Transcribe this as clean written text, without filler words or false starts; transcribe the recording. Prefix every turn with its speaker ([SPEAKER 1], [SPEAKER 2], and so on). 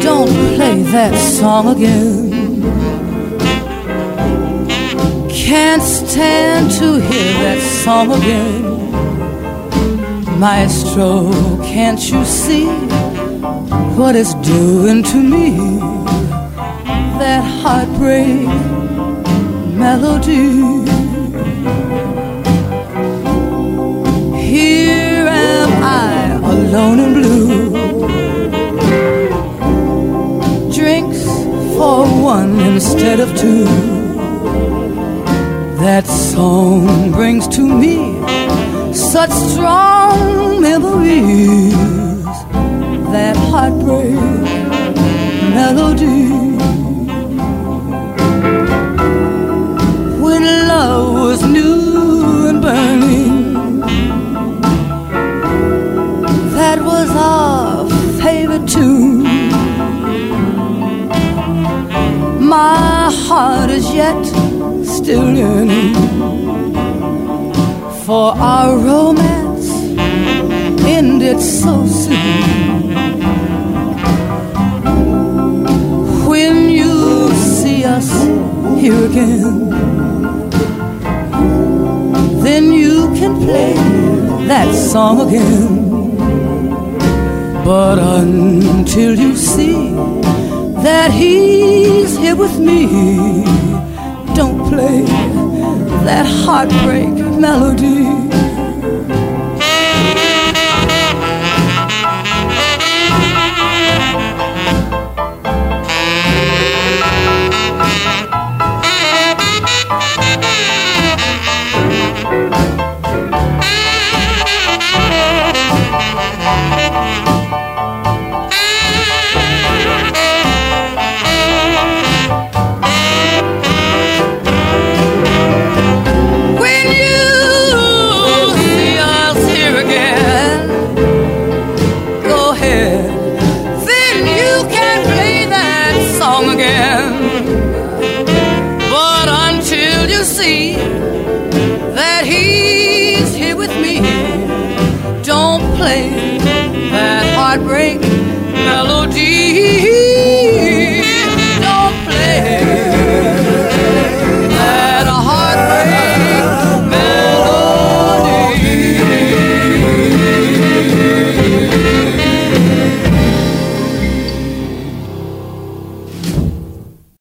[SPEAKER 1] Don't play that song again. Can't stand to hear that song again. Maestro, can't you see what it's doing to me? That heartbreak melody. Here am I, alone and blue. Drinks for one instead of two. That song brings to me such strong memories. That heartbreak melody. When love was new and burning, that was our favorite tune. My heart is yet still yearning for our romance ended so soon. When you see us here again, then you can play that song again. But until you see that he's here with me, don't play that heartbreak melody. That heartbreak